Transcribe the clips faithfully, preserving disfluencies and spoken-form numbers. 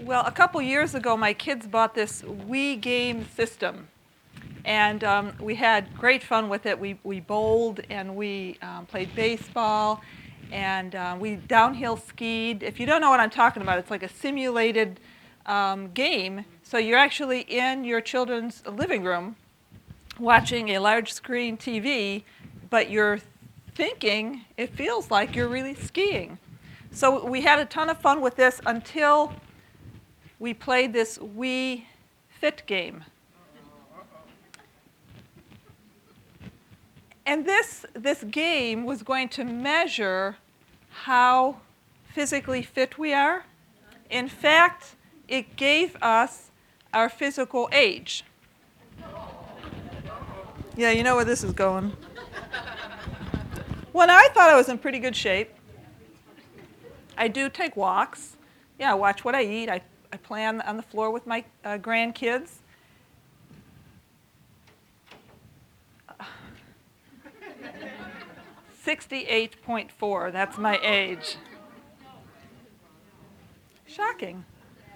Well, a couple years ago, my kids bought this Wii game system, and um, we had great fun with it. We, we bowled, and we um, played baseball, and uh, we downhill skied. If you don't know what I'm talking about, it's like a simulated um, game. So you're actually in your children's living room watching a large screen T V, but you're thinking it feels like you're really skiing. So we had a ton of fun with this until we played this Wii Fit game. And this, this game was going to measure how physically fit we are. In fact, it gave us our physical age. Yeah, you know where this is going. Well, now I thought I was in pretty good shape. I do take walks. Yeah, I watch what I eat. I, I play on the, on the floor with my uh, grandkids. sixty-eight point four, that's my age. Shocking.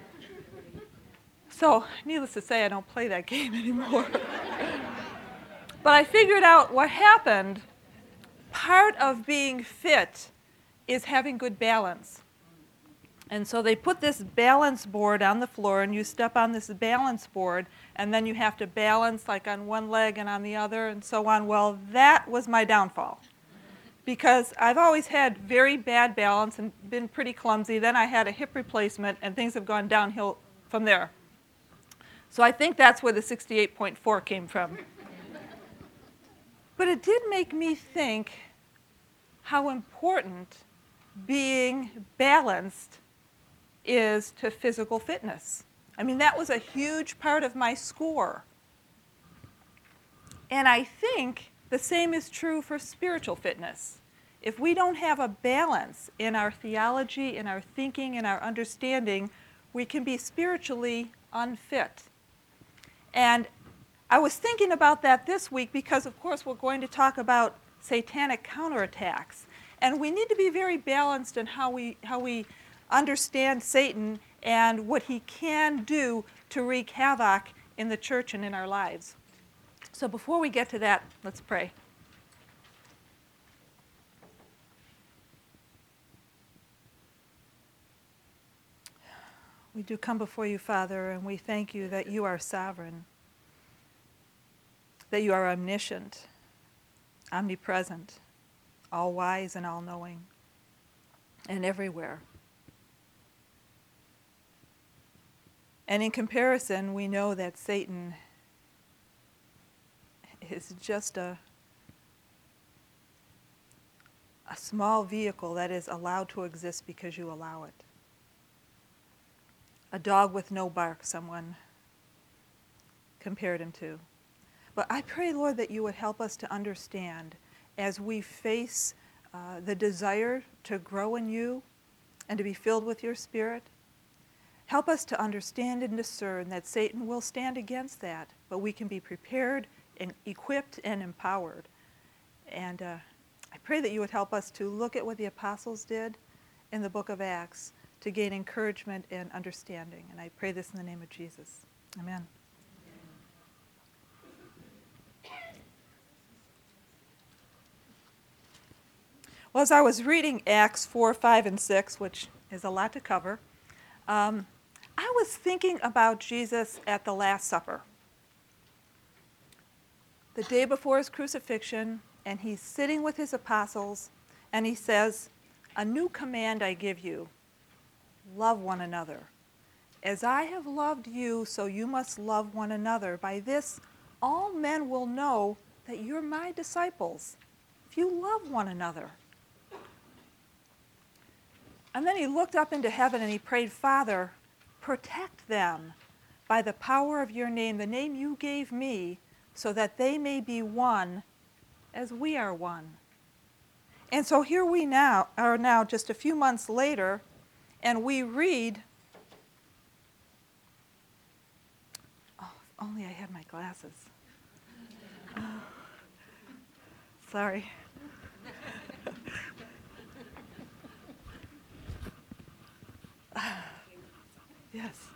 So, needless to say, I don't play that game anymore. But I figured out what happened. Part of being fit is having good balance. And so they put this balance board on the floor, and you step on this balance board, and then you have to balance like on one leg and on the other, and so on. Well, that was my downfall, because I've always had very bad balance and been pretty clumsy. Then I had a hip replacement, and things have gone downhill from there. So I think that's where the sixty-eight point four came from. But it did make me think how important being balanced is to physical fitness. I mean, that was a huge part of my score. And I think the same is true for spiritual fitness. If we don't have a balance in our theology, in our thinking, in our understanding, we can be spiritually unfit. And I was thinking about that this week because, of course, we're going to talk about satanic counterattacks. And we need to be very balanced in how we, how we understand Satan and what he can do to wreak havoc in the church and in our lives. So before we get to that, let's pray. We do come before you, Father, and we thank you that you are sovereign, that you are omniscient, omnipresent, all-wise and all-knowing, and everywhere. And in comparison, we know that Satan is just a, a small vehicle that is allowed to exist because you allow it. A dog with no bark, someone compared him to. But I pray, Lord, that you would help us to understand as we face uh, the desire to grow in you and to be filled with your Spirit. Help us to understand and discern that Satan will stand against that, but we can be prepared and equipped and empowered. And uh, I pray that you would help us to look at what the apostles did in the book of Acts to gain encouragement and understanding. And I pray this in the name of Jesus. Amen. Well, as I was reading Acts four, five, and six, which is a lot to cover, um, I was thinking about Jesus at the Last Supper. The day before his crucifixion, and he's sitting with his apostles, and he says, "A new command I give you, love one another. As I have loved you, so you must love one another. By this, all men will know that you're my disciples, if you love one another." And then he looked up into heaven and he prayed, "Father, protect them by the power of your name, the name you gave me, so that they may be one as we are one." And so here we now are now just a few months later, and we read, oh, if only I had my glasses. Oh, sorry. Yes.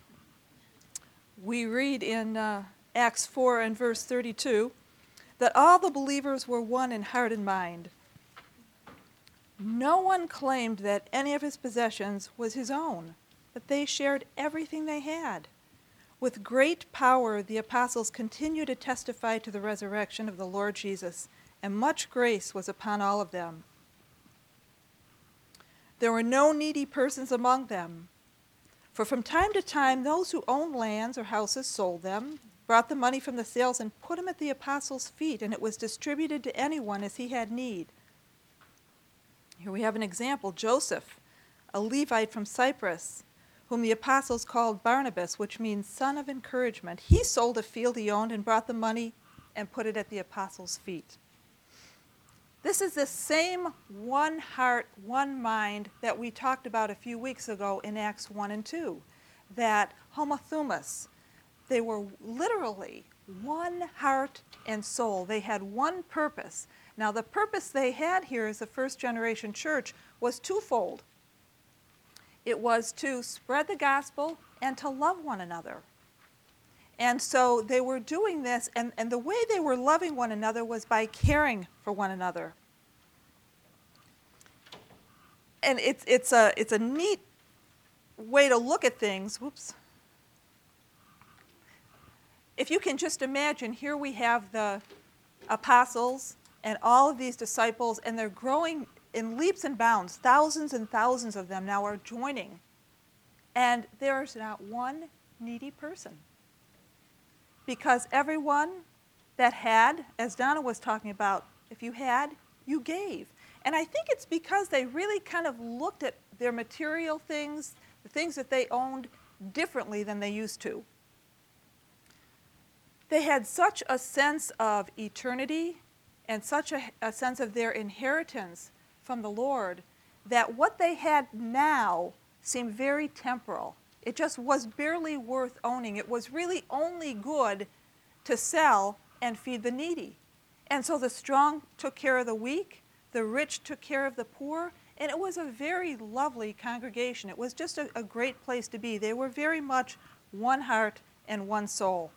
We read in uh, Acts four and verse thirty-two that all the believers were one in heart and mind. No one claimed that any of his possessions was his own, but they shared everything they had. With great power, the apostles continued to testify to the resurrection of the Lord Jesus, and much grace was upon all of them. There were no needy persons among them, for from time to time those who owned lands or houses sold them, brought the money from the sales, and put them at the apostles' feet, and it was distributed to anyone as he had need. Here we have an example. Joseph, a Levite from Cyprus, whom the apostles called Barnabas, which means son of encouragement. He sold a field he owned and brought the money and put it at the apostles' feet. This is the same one heart, one mind that we talked about a few weeks ago in Acts one and two, that homothumas, they were literally one heart and soul. They had one purpose. Now, the purpose they had here as the first generation church was twofold. It was to spread the gospel and to love one another. And so they were doing this, and, and the way they were loving one another was by caring for one another. And it's, it's, a, it's a neat way to look at things. Whoops. If you can just imagine, here we have the apostles and all of these disciples, and they're growing in leaps and bounds. Thousands and thousands of them now are joining. And there is not one needy person. Because everyone that had, as Donna was talking about, if you had, you gave. And I think it's because they really kind of looked at their material things, the things that they owned, differently than they used to. They had such a sense of eternity and such a, a sense of their inheritance from the Lord that what they had now seemed very temporal. It just was barely worth owning. It was really only good to sell and feed the needy. And so the strong took care of the weak, the rich took care of the poor, and it was a very lovely congregation. It was just a, a great place to be. They were very much one heart and one soul.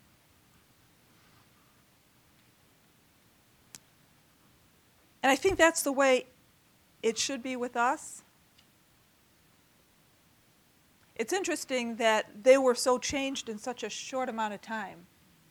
And I think that's the way it should be with us. It's interesting that they were so changed in such a short amount of time.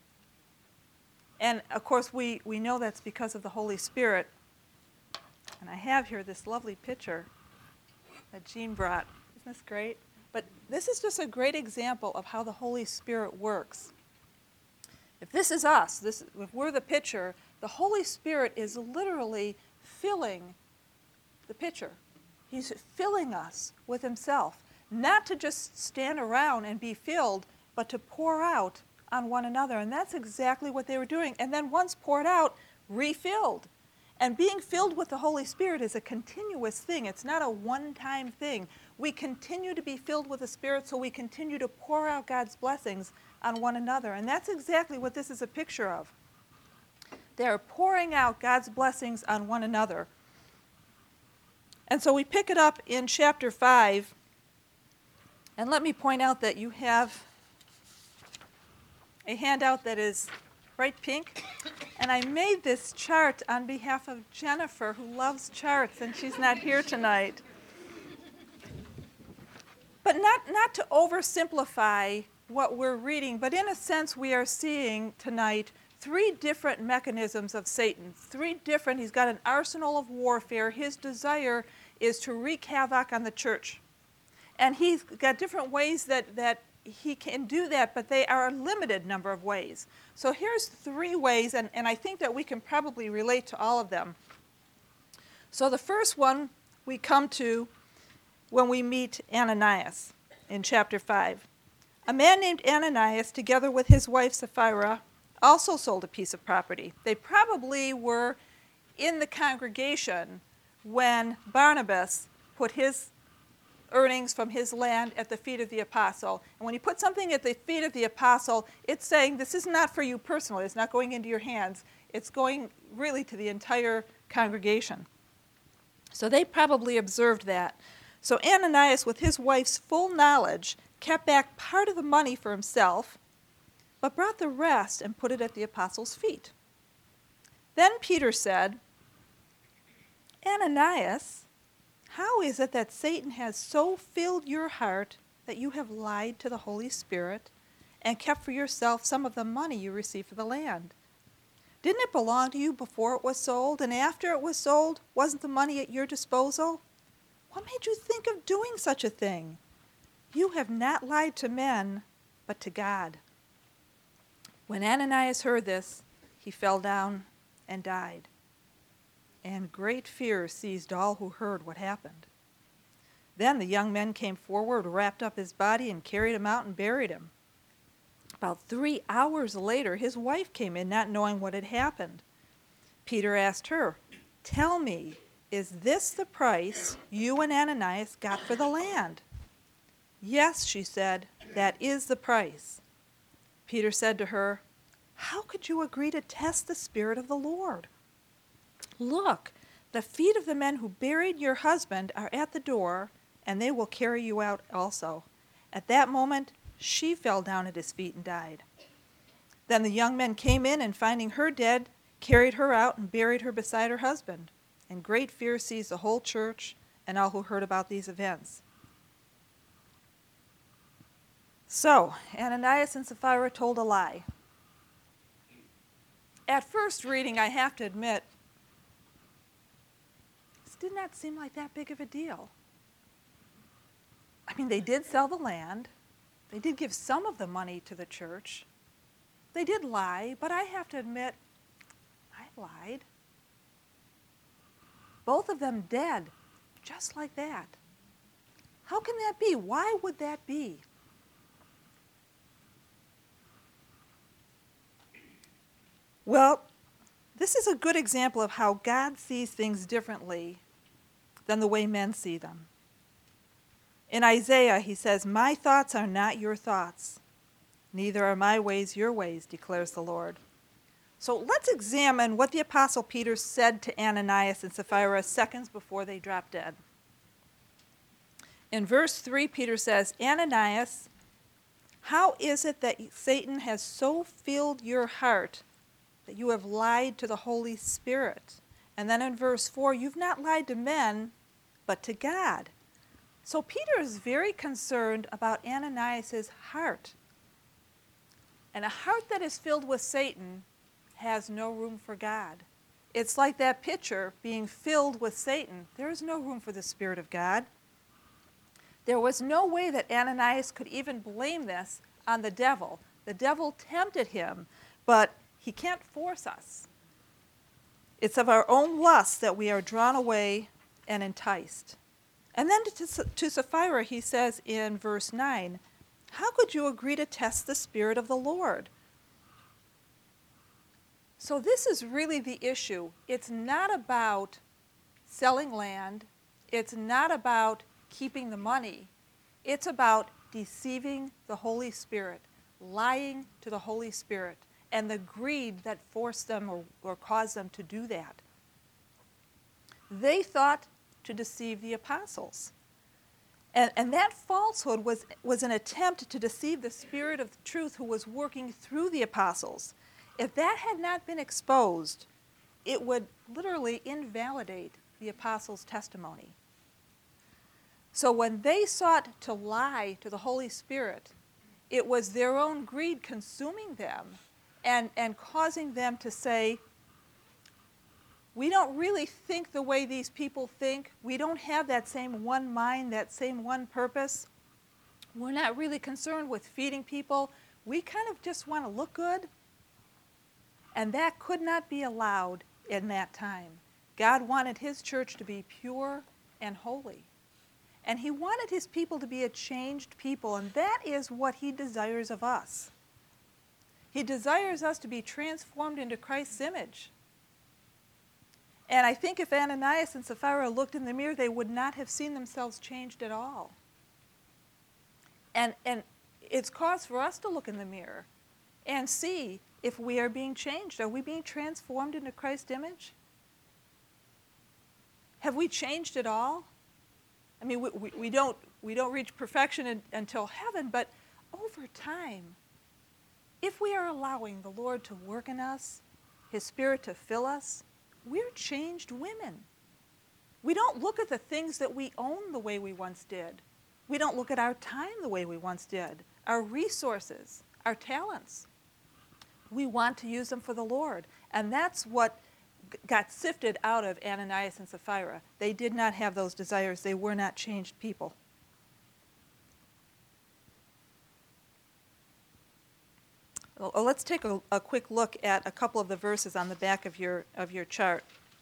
And of course, we, we know that's because of the Holy Spirit. And I have here this lovely picture that Jean brought. Isn't this great? But this is just a great example of how the Holy Spirit works. If this is us, this, if we're the pitcher, the Holy Spirit is literally filling the pitcher. He's filling us with himself, not to just stand around and be filled, but to pour out on one another. And that's exactly what they were doing. And then once poured out, refilled. And being filled with the Holy Spirit is a continuous thing. It's not a one-time thing. We continue to be filled with the Spirit, so we continue to pour out God's blessings on one another. And that's exactly what this is a picture of. They're pouring out God's blessings on one another. And so we pick it up in chapter five. And let me point out that you have a handout that is bright pink. And I made this chart on behalf of Jennifer, who loves charts, and she's not here tonight. But not, not to oversimplify what we're reading, but in a sense we are seeing tonight three different mechanisms of Satan. Three different, he's got an arsenal of warfare. His desire is to wreak havoc on the church. And he's got different ways that, that he can do that, but they are a limited number of ways. So here's three ways, and, and I think that we can probably relate to all of them. So the first one we come to when we meet Ananias in chapter five. A man named Ananias, together with his wife Sapphira, also sold a piece of property. They probably were in the congregation when Barnabas put his earnings from his land at the feet of the apostle. And when he put something at the feet of the apostle, it's saying this is not for you personally. It's not going into your hands. It's going really to the entire congregation. So they probably observed that. So Ananias, with his wife's full knowledge, kept back part of the money for himself, but brought the rest and put it at the apostles' feet. Then Peter said, Ananias, how is it that Satan has so filled your heart that you have lied to the Holy Spirit and kept for yourself some of the money you received for the land? Didn't it belong to you before it was sold? And after it was sold, wasn't the money at your disposal? What made you think of doing such a thing? You have not lied to men, but to God. When Ananias heard this, he fell down and died. And great fear seized all who heard what happened. Then the young men came forward, wrapped up his body, and carried him out and buried him. About three hours later, his wife came in, not knowing what had happened. Peter asked her, Tell me, is this the price you and Ananias got for the land? Yes, she said, that is the price. Peter said to her, How could you agree to test the Spirit of the Lord? Look, the feet of the men who buried your husband are at the door, and they will carry you out also. At that moment, she fell down at his feet and died. Then the young men came in, and finding her dead, carried her out and buried her beside her husband. And great fear seized the whole church and all who heard about these events. So, Ananias and Sapphira told a lie. At first reading, I have to admit, this did not seem like that big of a deal. I mean, they did sell the land. They did give some of the money to the church. They did lie, but I have to admit, I lied. Both of them dead, just like that. How can that be? Why would that be? Well, this is a good example of how God sees things differently than the way men see them. In Isaiah, he says, My thoughts are not your thoughts, neither are my ways your ways, declares the Lord. So let's examine what the Apostle Peter said to Ananias and Sapphira seconds before they dropped dead. In verse three, Peter says, Ananias, how is it that Satan has so filled your heart that you have lied to the Holy Spirit? And then in verse four, you've not lied to men, but to God. So Peter is very concerned about Ananias' heart. And a heart that is filled with Satan has no room for God. It's like that pitcher being filled with Satan. There is no room for the Spirit of God. There was no way that Ananias could even blame this on the devil. The devil tempted him, but he can't force us. It's of our own lust that we are drawn away and enticed. And then to, to Sapphira, he says in verse nine, How could you agree to test the Spirit of the Lord? So this is really the issue. It's not about selling land. It's not about keeping the money. It's about deceiving the Holy Spirit, lying to the Holy Spirit, and the greed that forced them or, or caused them to do that. They thought to deceive the apostles. And, and that falsehood was, was an attempt to deceive the Spirit of truth who was working through the apostles. If that had not been exposed, it would literally invalidate the apostles' testimony. So when they sought to lie to the Holy Spirit, it was their own greed consuming them and, and causing them to say, we don't really think the way these people think. We don't have that same one mind, that same one purpose. We're not really concerned with feeding people. We kind of just want to look good. And that could not be allowed in that time. God wanted his church to be pure and holy. And he wanted his people to be a changed people, and that is what he desires of us. He desires us to be transformed into Christ's image. And I think if Ananias and Sapphira looked in the mirror, they would not have seen themselves changed at all. And, and it's cause for us to look in the mirror and see if we are being changed. Are we being transformed into Christ's image? Have we changed at all? I mean, we, we, we don't we don't reach perfection in, until heaven, but over time, if we are allowing the Lord to work in us, His Spirit to fill us, we're changed women. We don't look at the things that we own the way we once did. We don't look at our time the way we once did, our resources, our talents. We want to use them for the Lord. And that's what g- got sifted out of Ananias and Sapphira. They did not have those desires. They were not changed people. Well, let's take a, a quick look at a couple of the verses on the back of your, of your chart.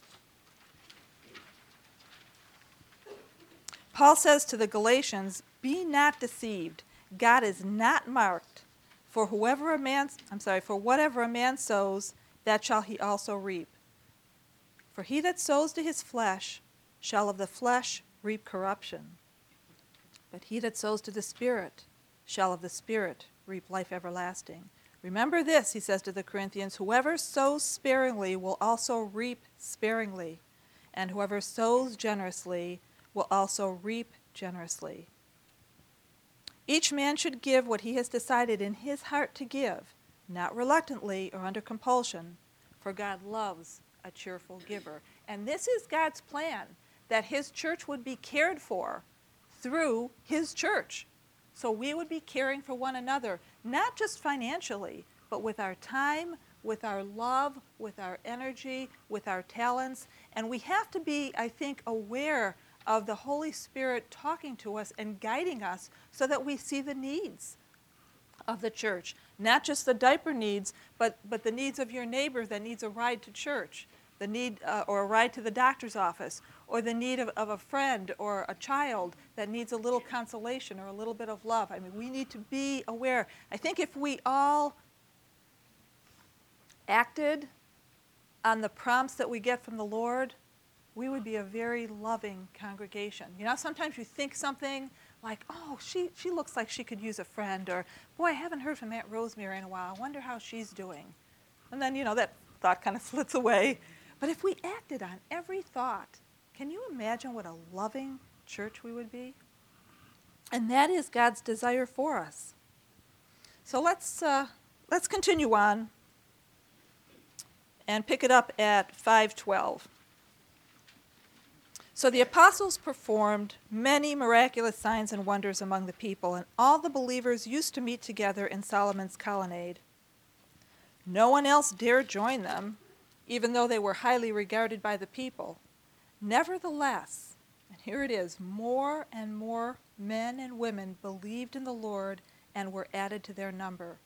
Paul says to the Galatians, "Be not deceived. God is not marked. For whoever a man, I'm sorry, for whatever a man sows, that shall he also reap. For he that sows to his flesh shall of the flesh reap corruption. But he that sows to the Spirit shall of the Spirit reap life everlasting." Remember this, he says to the Corinthians, "Whoever sows sparingly will also reap sparingly, and whoever sows generously will also reap generously." Each man should give what he has decided in his heart to give, not reluctantly or under compulsion, for God loves a cheerful giver. And this is God's plan, that His church would be cared for through His church. So we would be caring for one another, not just financially, but with our time, with our love, with our energy, with our talents. And we have to be, I think, aware of the Holy Spirit talking to us and guiding us so that we see the needs of the church. Not just the diaper needs, but, but the needs of your neighbor that needs a ride to church, the need uh, or a ride to the doctor's office, or the need of, of a friend or a child that needs a little consolation or a little bit of love. I mean, we need to be aware. I think if we all acted on the prompts that we get from the Lord, we would be a very loving congregation. You know, sometimes you think something like, oh, she, she looks like she could use a friend, or, boy, I haven't heard from Aunt Rosemary in a while. I wonder how she's doing. And then, you know, that thought kind of flits away. But if we acted on every thought, can you imagine what a loving church we would be? And that is God's desire for us. So let's, uh, let's continue on and pick it up at five twelve. "So the apostles performed many miraculous signs and wonders among the people, and all the believers used to meet together in Solomon's colonnade. No one else dared join them, even though they were highly regarded by the people. Nevertheless," and here it is, "more and more men and women believed in the Lord and were added to their number.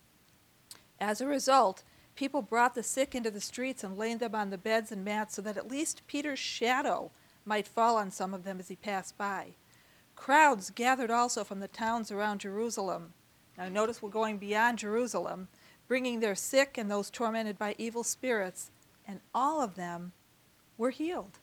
As a result, people brought the sick into the streets and laid them on the beds and mats so that at least Peter's shadow might fall on some of them as he passed by. Crowds gathered also from the towns around Jerusalem." Now notice we're going beyond Jerusalem, "bringing their sick and those tormented by evil spirits, and all of them were healed."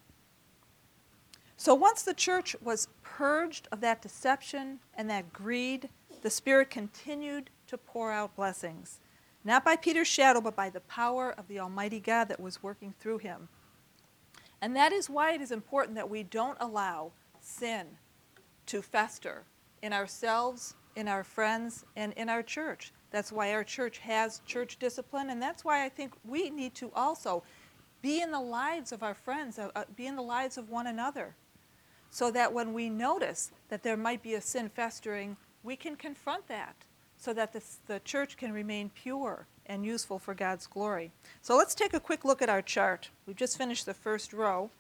So once the church was purged of that deception and that greed, the Spirit continued to pour out blessings, not by Peter's shadow, but by the power of the Almighty God that was working through him. And that is why it is important that we don't allow sin to fester in ourselves, in our friends, and in our church. That's why our church has church discipline, and that's why I think we need to also be in the lives of our friends, uh, uh, be in the lives of one another, so that when we notice that there might be a sin festering, we can confront that so that the, the church can remain pure and useful for God's glory. So let's take a quick look at our chart. We've just finished the first row.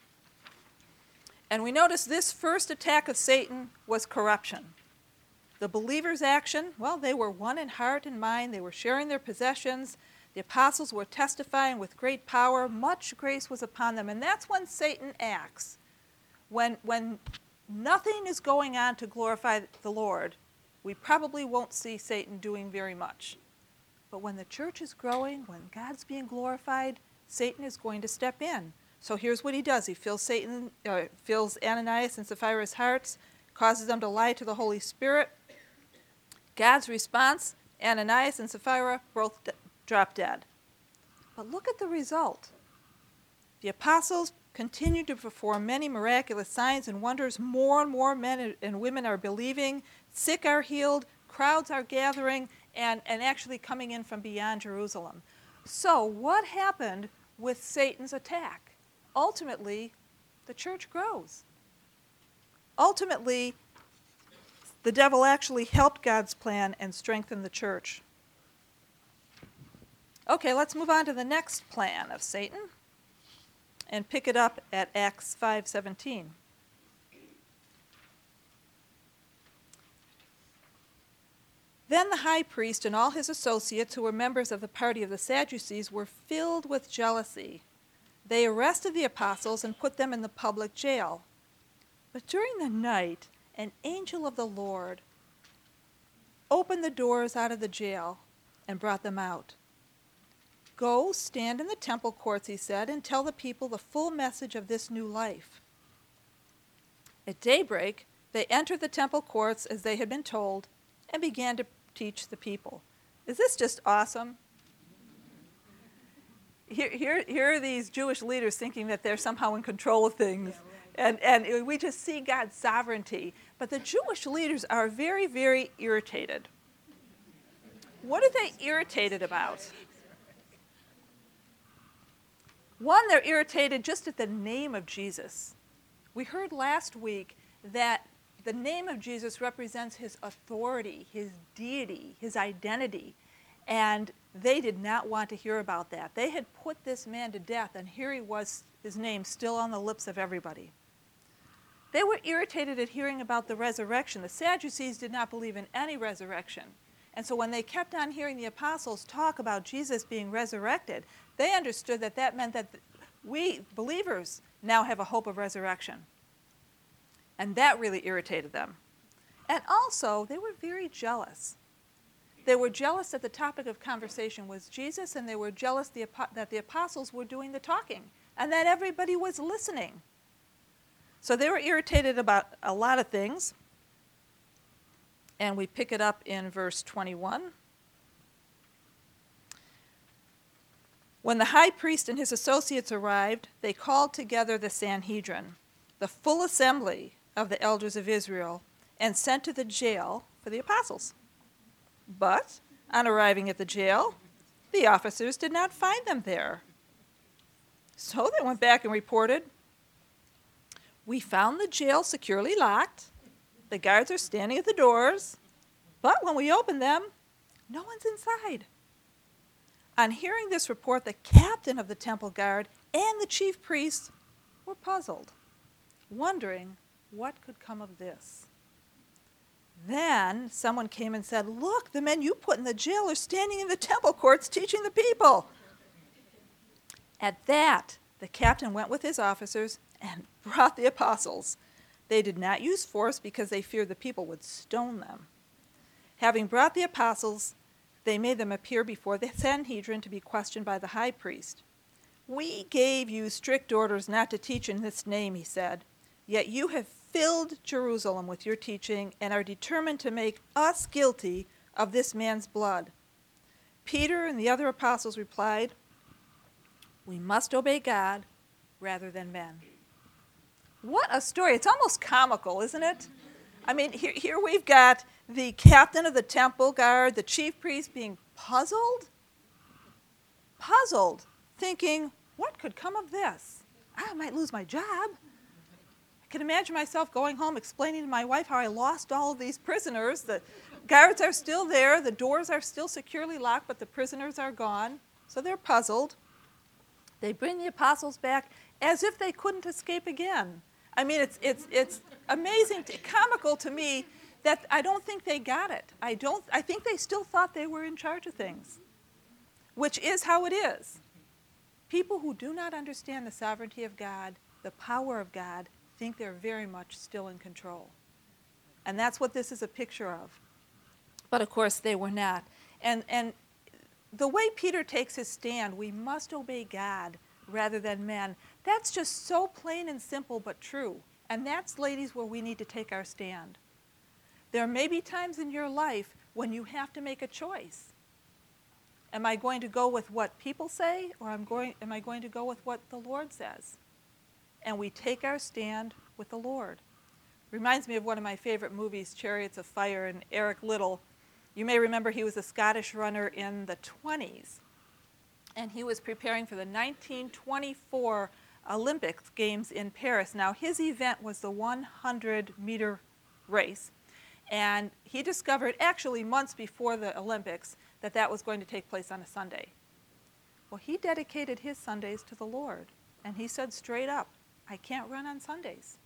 And we notice this first attack of Satan was corruption. The believers' action, well, they were one in heart and mind. They were sharing their possessions. The apostles were testifying with great power. Much grace was upon them. And that's when Satan acts. When, when nothing is going on to glorify the Lord, we probably won't see Satan doing very much. But when the church is growing, when God's being glorified, Satan is going to step in. So here's what he does. He fills Satan, uh, fills Ananias and Sapphira's hearts, causes them to lie to the Holy Spirit. God's response, Ananias and Sapphira both d- drop dead. But look at the result. The apostles continued to perform many miraculous signs and wonders. More and more men and women are believing. Sick are healed. Crowds are gathering and, and actually coming in from beyond Jerusalem. So what happened with Satan's attack? Ultimately, the church grows. Ultimately, the devil actually helped God's plan and strengthened the church. Okay, let's move on to the next plan of Satan and pick it up at Acts five seventeen. Then the high priest and all his associates, who were members of the party of the Sadducees, were filled with jealousy. They arrested the apostles and put them in the public jail. But during the night, an angel of the Lord opened the doors out of the jail and brought them out. Go, stand in the temple courts, he said, and tell the people the full message of this new life. At daybreak, they entered the temple courts as they had been told and began to teach the people. Is this just awesome? Here, here, here are these Jewish leaders thinking that they're somehow in control of things. And, and we just see God's sovereignty. But the Jewish leaders are very, very irritated. What are they irritated about? One, they're irritated just at the name of Jesus. We heard last week that the name of Jesus represents his authority, his deity, his identity. And they did not want to hear about that. They had put this man to death, and here he was, his name still on the lips of everybody. They were irritated at hearing about the resurrection. The Sadducees did not believe in any resurrection. And so when they kept on hearing the apostles talk about Jesus being resurrected, they understood that that meant that we, believers, now have a hope of resurrection. And that really irritated them. And also, they were very jealous. They were jealous that the topic of conversation was Jesus, and they were jealous the, that the apostles were doing the talking, and that everybody was listening. So they were irritated about a lot of things. And we pick it up in verse twenty-one. When the high priest and his associates arrived, they called together the Sanhedrin, the full assembly of the elders of Israel, and sent to the jail for the apostles. But on arriving at the jail, the officers did not find them there. So they went back and reported, "We found the jail securely locked. The guards are standing at the doors, but when we opened them, no one's inside." On hearing this report, the captain of the temple guard and the chief priests were puzzled, wondering what could come of this. Then someone came and said, "Look, the men you put in the jail are standing in the temple courts teaching the people." At that, the captain went with his officers and brought the apostles. They did not use force because they feared the people would stone them. Having brought the apostles, they made them appear before the Sanhedrin to be questioned by the high priest. "We gave you strict orders not to teach in this name," he said, "yet you have filled Jerusalem with your teaching and are determined to make us guilty of this man's blood." Peter and the other apostles replied, "We must obey God rather than men." What a story. It's almost comical, isn't it? I mean, here, here we've got the captain of the temple guard, the chief priest being puzzled, puzzled, thinking, what could come of this? I might lose my job. I can imagine myself going home explaining to my wife how I lost all of these prisoners. The guards are still there, the doors are still securely locked, but the prisoners are gone. So they're puzzled. They bring the apostles back as if they couldn't escape again. I mean, it's it's it's amazing, to, comical to me that I don't think they got it. I don't. I think they still thought they were in charge of things, which is how it is. People who do not understand the sovereignty of God, the power of God, think they're very much still in control. And that's what this is a picture of. But of course, they were not. And and the way Peter takes his stand, we must obey God rather than men, that's just so plain and simple but true. And that's, ladies, where we need to take our stand. There may be times in your life when you have to make a choice. Am I going to go with what people say, or am, going, am I going to go with what the Lord says? and we take our stand with the Lord. Reminds me of one of my favorite movies, Chariots of Fire, and Eric Liddell. You may remember he was a Scottish runner in the twenties, and he was preparing for the nineteen twenty-four Olympic Games in Paris. Now, his event was the one hundred meter race, and he discovered actually months before the Olympics that that was going to take place on a Sunday. Well, he dedicated his Sundays to the Lord, and he said straight up, I can't run on Sundays.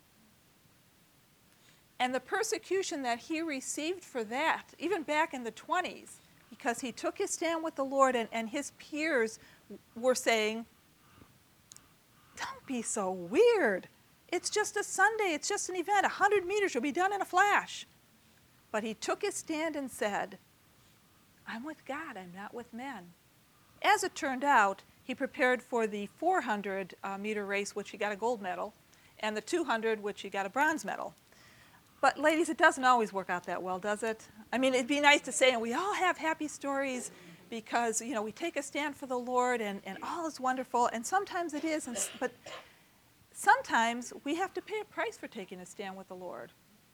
And the persecution that he received for that, even back in the twenties, because he took his stand with the Lord, and, and his peers were saying, don't be so weird. It's just a Sunday. It's just an event. one hundred meters will be done in a flash. But he took his stand and said, I'm with God. I'm not with men. As it turned out, he prepared for the four hundred meter race, which he got a gold medal, and the two hundred, which he got a bronze medal. But ladies, it doesn't always work out that well, does it? I mean, it'd be nice to say, and we all have happy stories because, you know, we take a stand for the Lord and, and all is wonderful, and sometimes it is, and, but sometimes we have to pay a price for taking a stand with the Lord.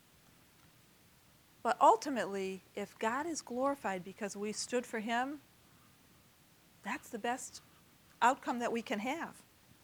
But ultimately, if God is glorified because we stood for him, that's the best outcome that we can have.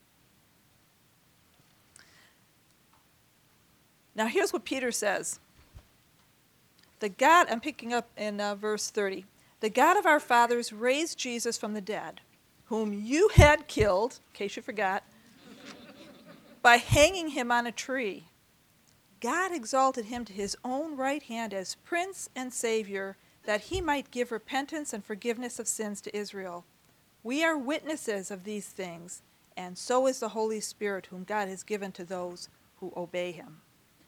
Now here's what Peter says. The God, I'm picking up in uh, verse thirty. The God of our fathers raised Jesus from the dead, whom you had killed, in case you forgot, by hanging him on a tree. God exalted him to his own right hand as Prince and Savior, that he might give repentance and forgiveness of sins to Israel. We are witnesses of these things, and so is the Holy Spirit, whom God has given to those who obey him.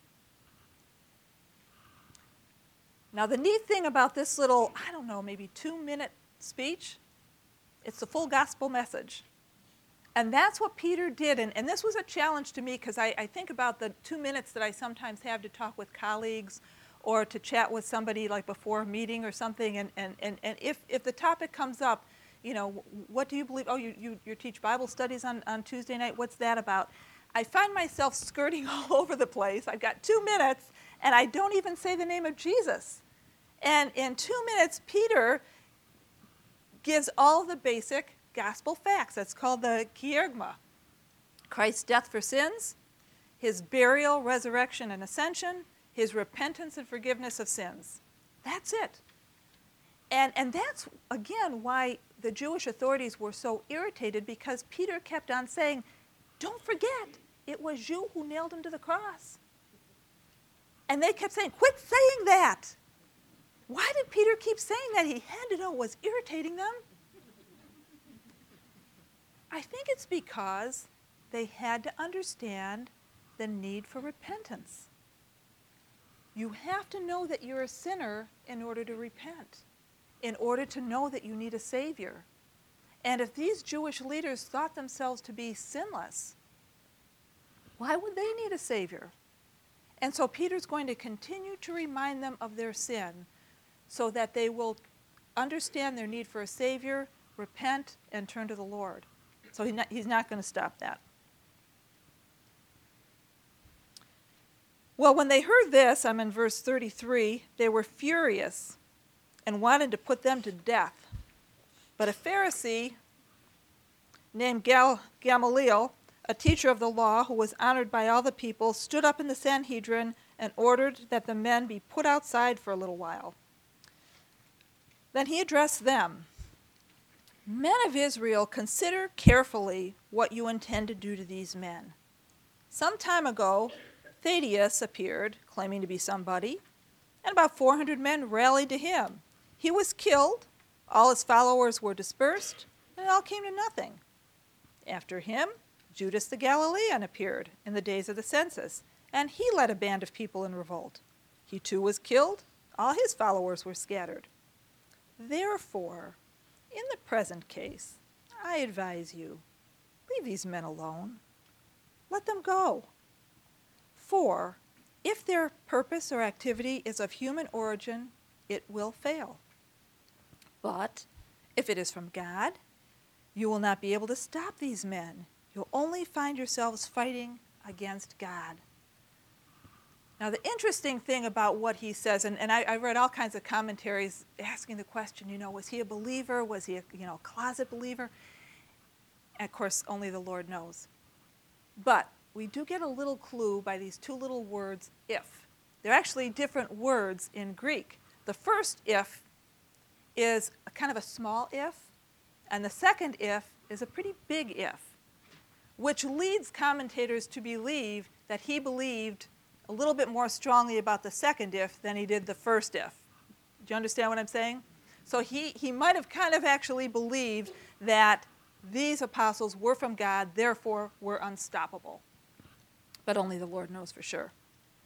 Now, the neat thing about this little, I don't know, maybe two-minute speech, it's the full gospel message. And that's what Peter did. And, and this was a challenge to me because I, I think about the two minutes that I sometimes have to talk with colleagues or to chat with somebody like before a meeting or something. And, and, and, and if, if the topic comes up, you know, what do you believe? Oh, you, you, you teach Bible studies on, on Tuesday night. What's that about? I find myself skirting all over the place. I've got two minutes, and I don't even say the name of Jesus. And in two minutes, Peter gives all the basic gospel facts. That's called the kerygma. Christ's death for sins, his burial, resurrection, and ascension, his repentance and forgiveness of sins. That's it. And, and that's, again, why the Jewish authorities were so irritated, because Peter kept on saying, don't forget, it was you who nailed him to the cross. And they kept saying, quit saying that. Why did Peter keep saying that? He had to know what was irritating them. I think it's because they had to understand the need for repentance. You have to know that you're a sinner in order to repent, in order to know that you need a Savior. And if these Jewish leaders thought themselves to be sinless, why would they need a Savior? And so Peter's going to continue to remind them of their sin so that they will understand their need for a Savior, repent, and turn to the Lord. So he's not, he's not going to stop that. Well, when they heard this, I'm in verse thirty-three, they were furious and wanted to put them to death. But a Pharisee named Gal- Gamaliel, a teacher of the law who was honored by all the people, stood up in the Sanhedrin and ordered that the men be put outside for a little while. Then he addressed them. Men of Israel, consider carefully what you intend to do to these men. Some time ago, Thaddeus appeared, claiming to be somebody, and about four hundred men rallied to him. He was killed, all his followers were dispersed, and it all came to nothing. After him, Judas the Galilean appeared in the days of the census, and he led a band of people in revolt. He too was killed, all his followers were scattered. Therefore, in the present case, I advise you, leave these men alone. Let them go. For if their purpose or activity is of human origin, it will fail. But if it is from God, you will not be able to stop these men. You'll only find yourselves fighting against God. Now, the interesting thing about what he says, and, and I, I read all kinds of commentaries asking the question, you know, was he a believer? Was he a you know, closet believer? And of course, only the Lord knows. But we do get a little clue by these two little words, if. They're actually different words in Greek. The first if is a kind of a small if, and the second if is a pretty big if, which leads commentators to believe that he believed a little bit more strongly about the second if than he did the first if. Do you understand what I'm saying? So he, he might have kind of actually believed that these apostles were from God, therefore were unstoppable. But only the Lord knows for sure.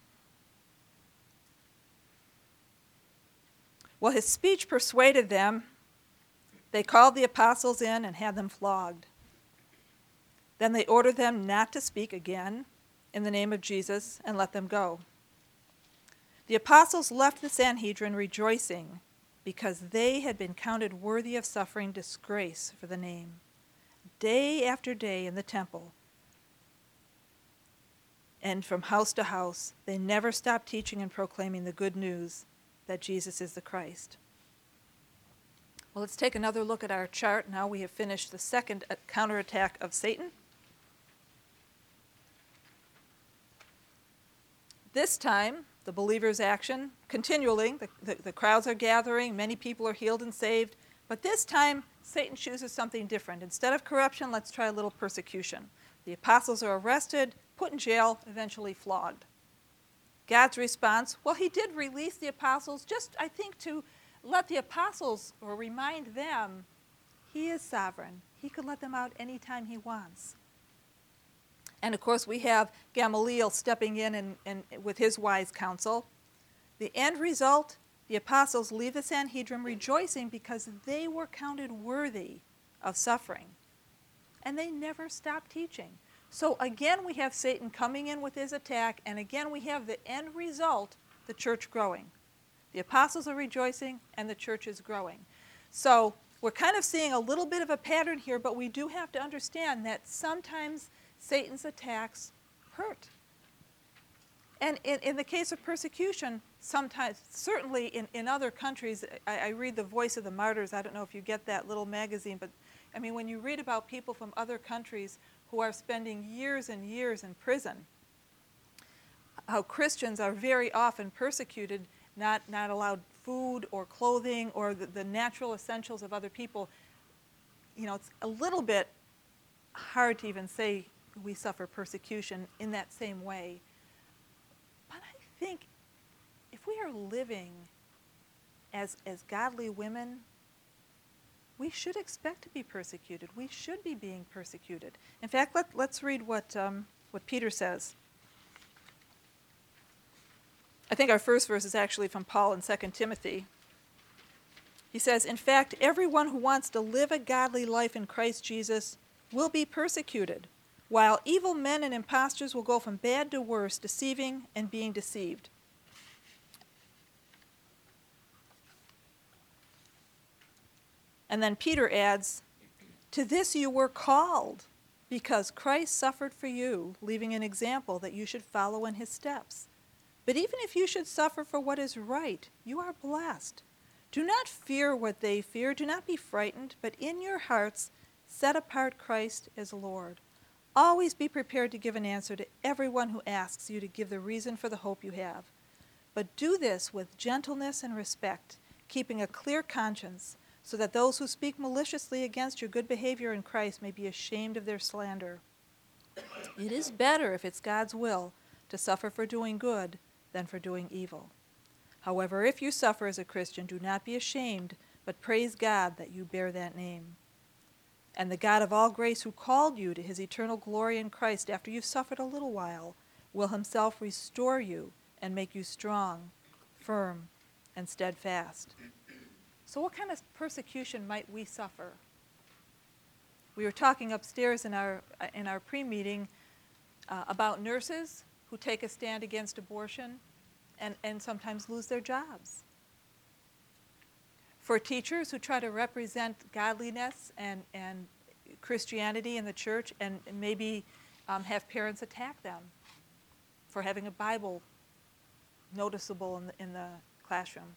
Well, his speech persuaded them. They called the apostles in and had them flogged. Then they ordered them not to speak again in the name of Jesus and let them go. The apostles left the Sanhedrin rejoicing because they had been counted worthy of suffering disgrace for the name. Day after day in the temple and from house to house, they never stopped teaching and proclaiming the good news that Jesus is the Christ. Well, let's take another look at our chart. Now we have finished the second counterattack of Satan. This time, the believer's action, continually, the, the, the crowds are gathering, many people are healed and saved, but this time, Satan chooses something different. Instead of corruption, let's try a little persecution. The apostles are arrested, put in jail, eventually flogged. God's response, well, he did release the apostles, just, I think, to let the apostles, or remind them, he is sovereign. He could let them out anytime he wants. And of course, we have Gamaliel stepping in and, and with his wise counsel. The end result, the apostles leave the Sanhedrin rejoicing because they were counted worthy of suffering. And they never stopped teaching. So again, we have Satan coming in with his attack, and again, we have the end result, the church growing. The apostles are rejoicing, and the church is growing. So we're kind of seeing a little bit of a pattern here, but we do have to understand that sometimes Satan's attacks hurt. And in, in the case of persecution, sometimes, certainly in, in other countries, I, I read The Voice of the Martyrs. I don't know if you get that little magazine, but I mean, when you read about people from other countries who are spending years and years in prison, how Christians are very often persecuted, not, not allowed food or clothing or the, the natural essentials of other people, you know, it's a little bit hard to even say we suffer persecution in that same way. But I think if we are living as, as godly women, we should expect to be persecuted. We should be being persecuted. In fact, let, let's read what, um, what Peter says. I think our first verse is actually from Paul in Second Timothy. He says, in fact, everyone who wants to live a godly life in Christ Jesus will be persecuted, while evil men and impostors will go from bad to worse, deceiving and being deceived. And then Peter adds, to this you were called, because Christ suffered for you, leaving an example that you should follow in his steps. But even if you should suffer for what is right, you are blessed. Do not fear what they fear, do not be frightened, but in your hearts set apart Christ as Lord. Always be prepared to give an answer to everyone who asks you to give the reason for the hope you have. But do this with gentleness and respect, keeping a clear conscience, so that those who speak maliciously against your good behavior in Christ may be ashamed of their slander. It is better, if it's God's will, to suffer for doing good than for doing evil. However, if you suffer as a Christian, do not be ashamed, but praise God that you bear that name. And the God of all grace, who called you to his eternal glory in Christ after you've suffered a little while, will himself restore you and make you strong, firm, and steadfast. So what kind of persecution might we suffer? We were talking upstairs in our, in our pre-meeting uh, about nurses who take a stand against abortion and, and sometimes lose their jobs. For teachers who try to represent godliness and, and Christianity in the church and maybe um, have parents attack them for having a Bible noticeable in the, in the classroom.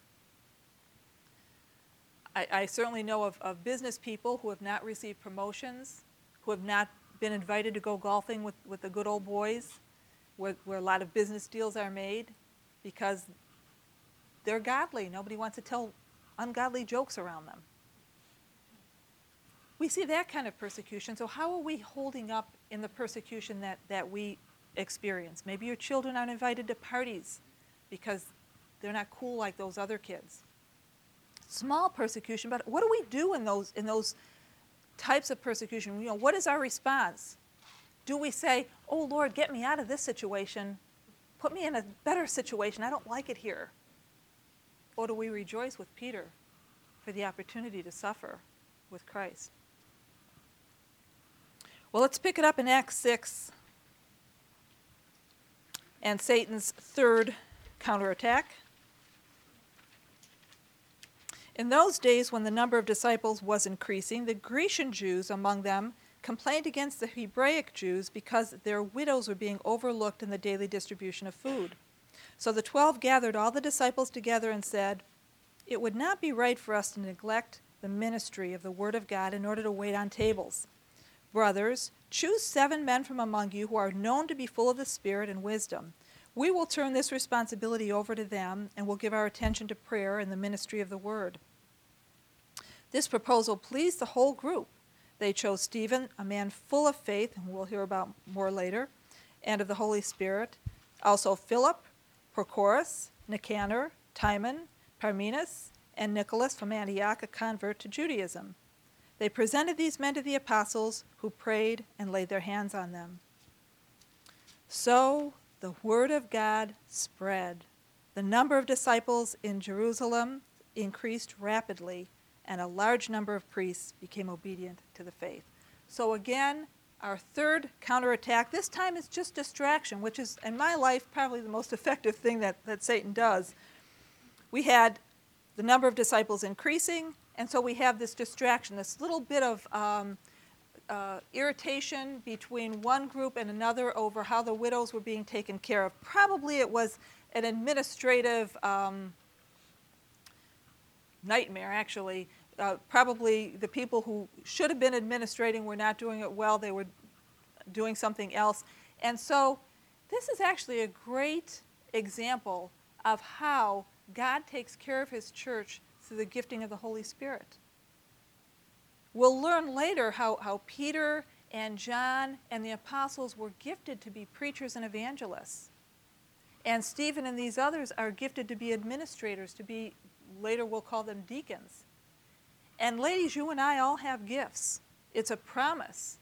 I, I certainly know of, of business people who have not received promotions, who have not been invited to go golfing with, with the good old boys, where, where a lot of business deals are made, because they're godly. Nobody wants to tell ungodly jokes around them. We see that kind of persecution. So how are we holding up in the persecution that, that we experience? Maybe your children aren't invited to parties because they're not cool like those other kids. Small persecution, but what do we do in those in those types of persecution? You know, what is our response? Do we say, "Oh Lord, get me out of this situation. Put me in a better situation. I don't like it here." Or do we rejoice with Peter for the opportunity to suffer with Christ? Well, let's pick it up in Acts six and Satan's third counterattack. In those days, when the number of disciples was increasing, the Grecian Jews among them complained against the Hebraic Jews because their widows were being overlooked in the daily distribution of food. So the twelve gathered all the disciples together and said, "It would not be right for us to neglect the ministry of the Word of God in order to wait on tables. Brothers, choose seven men from among you who are known to be full of the Spirit and wisdom. We will turn this responsibility over to them and will give our attention to prayer and the ministry of the Word." This proposal pleased the whole group. They chose Stephen, a man full of faith, and we'll hear about more later, and of the Holy Spirit. Also Philip, Prochorus, Nicanor, Timon, Parmenas, and Nicholas from Antioch, a convert to Judaism. They presented these men to the apostles, who prayed and laid their hands on them. So the word of God spread. The number of disciples in Jerusalem increased rapidly, and a large number of priests became obedient to the faith. So again, our third counterattack, this time is just distraction, which is, in my life, probably the most effective thing that, that Satan does. We had the number of disciples increasing, and so we have this distraction, this little bit of um, uh, irritation between one group and another over how the widows were being taken care of. Probably it was an administrative um, nightmare, actually. Uh, probably the people who should have been administrating were not doing it well. They were doing something else. And so this is actually a great example of how God takes care of his church through the gifting of the Holy Spirit. We'll learn later how, how Peter and John and the apostles were gifted to be preachers and evangelists. And Stephen and these others are gifted to be administrators, to be, later we'll call them deacons. And ladies, you and I all have gifts. It's a promise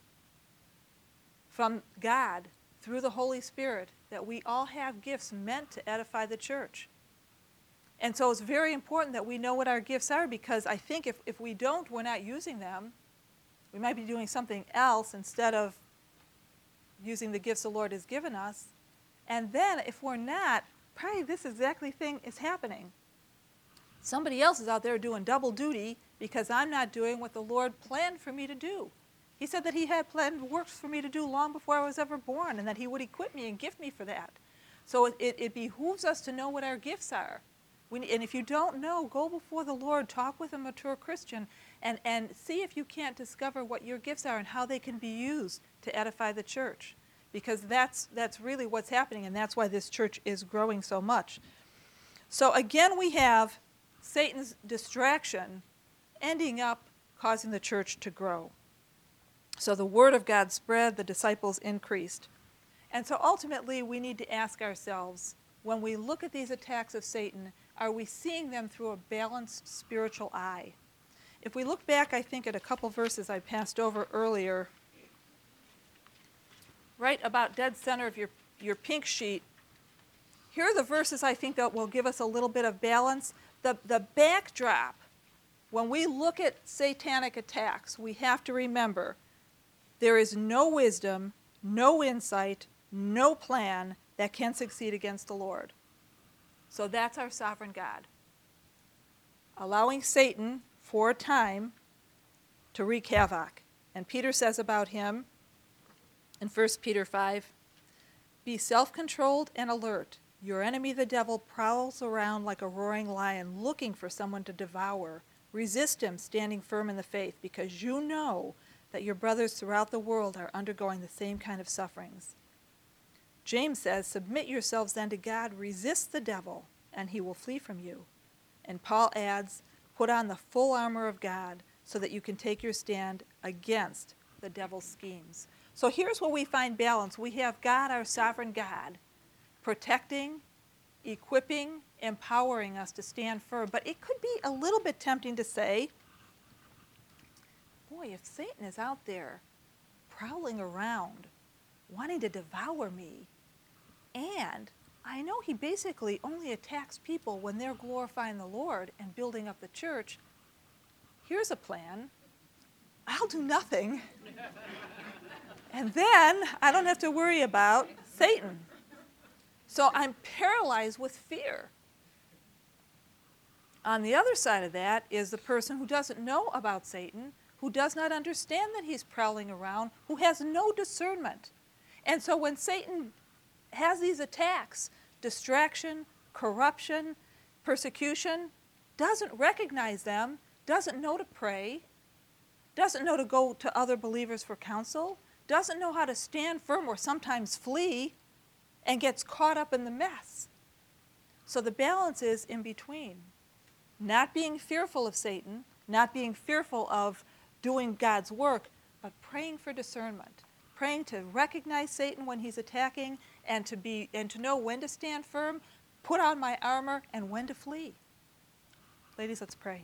from God through the Holy Spirit that we all have gifts meant to edify the church. And so it's very important that we know what our gifts are, because I think if, if we don't, we're not using them. We might be doing something else instead of using the gifts the Lord has given us. And then if we're not, probably this exactly thing is happening. Somebody else is out there doing double duty because I'm not doing what the Lord planned for me to do. He said that he had planned works for me to do long before I was ever born, and that he would equip me and gift me for that. So it, it, it behooves us to know what our gifts are. We, and if you don't know, go before the Lord, talk with a mature Christian, and, and see if you can't discover what your gifts are and how they can be used to edify the church. Because that's, that's really what's happening, and that's why this church is growing so much. So again, we have Satan's distraction ending up causing the church to grow. So the word of God spread, the disciples increased. And so ultimately, we need to ask ourselves, when we look at these attacks of Satan, are we seeing them through a balanced spiritual eye? If we look back, I think, at a couple verses I passed over earlier, right about dead center of your, your pink sheet, here are the verses I think that will give us a little bit of balance. The, the backdrop, when we look at satanic attacks, we have to remember there is no wisdom, no insight, no plan that can succeed against the Lord. So that's our sovereign God, allowing Satan for a time to wreak havoc. And Peter says about him, In First Peter five, be self-controlled and alert. Your enemy, the devil, prowls around like a roaring lion looking for someone to devour. Resist him, standing firm in the faith, because you know that your brothers throughout the world are undergoing the same kind of sufferings. James says, submit yourselves then to God, resist the devil, and he will flee from you. And Paul adds, put on the full armor of God so that you can take your stand against the devil's schemes. So here's where we find balance. We have God, our sovereign God, protecting, equipping, empowering us to stand firm. But it could be a little bit tempting to say, boy, if Satan is out there prowling around, wanting to devour me, and I know he basically only attacks people when they're glorifying the Lord and building up the church, here's a plan. I'll do nothing. And then I don't have to worry about Satan. So I'm paralyzed with fear. On the other side of that is the person who doesn't know about Satan, who does not understand that he's prowling around, who has no discernment. And so when Satan has these attacks, distraction, corruption, persecution, doesn't recognize them, doesn't know to pray, doesn't know to go to other believers for counsel, doesn't know how to stand firm or sometimes flee, and gets caught up in the mess. So the balance is in between. Not being fearful of Satan, not being fearful of doing God's work, but praying for discernment. Praying to recognize Satan when he's attacking and to be and to know when to stand firm, put on my armor, and when to flee. Ladies, let's pray.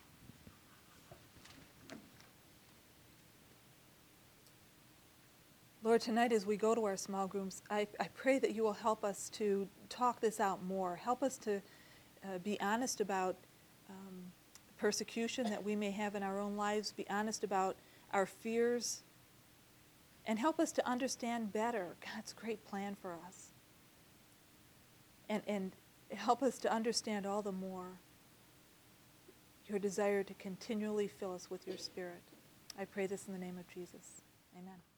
Lord, tonight as we go to our small groups, I, I pray that you will help us to talk this out more. Help us to uh, be honest about um, persecution that we may have in our own lives, be honest about our fears, and help us to understand better God's great plan for us. And, and help us to understand all the more your desire to continually fill us with your Spirit. I pray this in the name of Jesus. Amen.